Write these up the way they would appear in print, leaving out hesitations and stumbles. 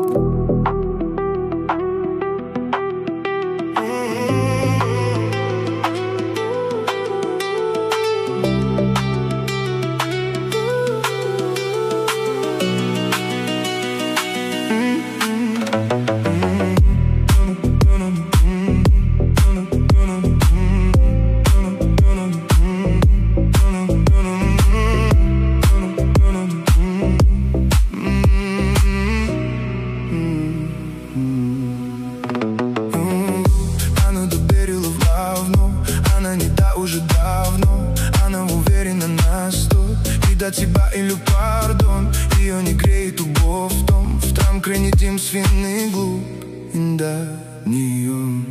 Она доверила в говно, она не та уже давно. Она уверена на 100, и до тебя или пардон. Ее не греет любовь в том, в там крайне дым свиный глуп, да, нее.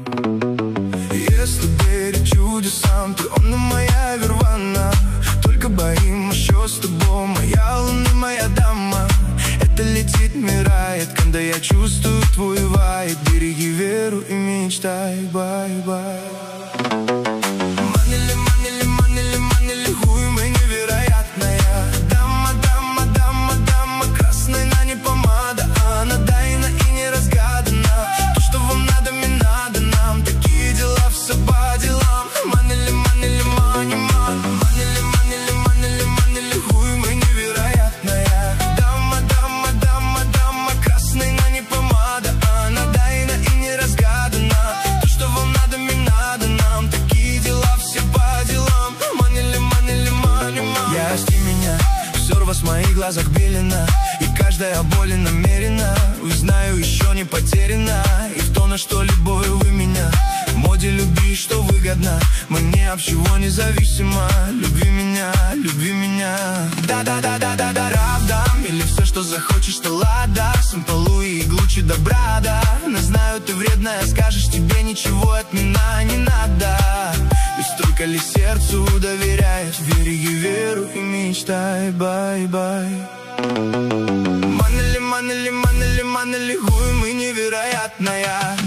Если верить чудесам, ты он и моя вервана. Только боим, что с тобой, моя луна, моя дама. Это летит, мирает, когда я чувствую твой вайб. Береги веру и мечтай, бай-бай. Манили, манили, манили, манили, хуй мы невероятная. Дама, дама, дама, дама, красная, на не помада. Она тайна и неразгадана. То, что вам надо, мне надо нам. Такие дела, все по делам. Манили, манили, мани, ман. Манили, манили, манили, манили, хуй мы невероятная. Дама, дама, дама, дама, красная, на не помада. Она тайна и неразгадана. То, что вам надо, мне надо нам. Такие дела, все по делам. Манили, манили, мани, ман. Ясни меня, все в моих глазах белена, и каждая боль намерена. Знаю, еще не потеряна, и в том, на что любовь вы меня. В моде люби, что выгодно, мне об чего не зависимо. Люби меня, люби меня. Да-да-да-да-да-да, равдам. Или все, что захочешь, то лада. Самполу и Гуччи добра, да. Но знаю, ты вредная, скажешь, тебе ничего от меня не надо. Ведь только ли сердцу доверяешь? Береги веру и мечтай, бай-бай. Манили, манили, манили, манили, хуй мы невероятная.